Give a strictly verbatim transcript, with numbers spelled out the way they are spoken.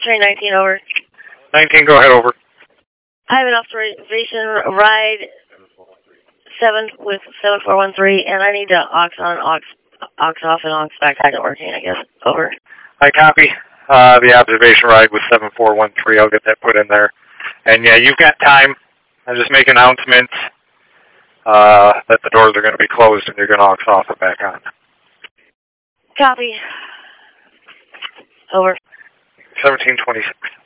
train nineteen, over. nineteen, go ahead, over. I have an observation ride seven with seven four one three, and I need to aux on, aux, aux off, and aux back isn't working, I guess. Over. I copy. Uh, the observation ride with seven four one three, I'll get that put in there. And yeah, you've got time. I'll just make announcements uh, that the doors are going to be closed and you're going to aux off and back on. Copy. Over. seventeen twenty-six.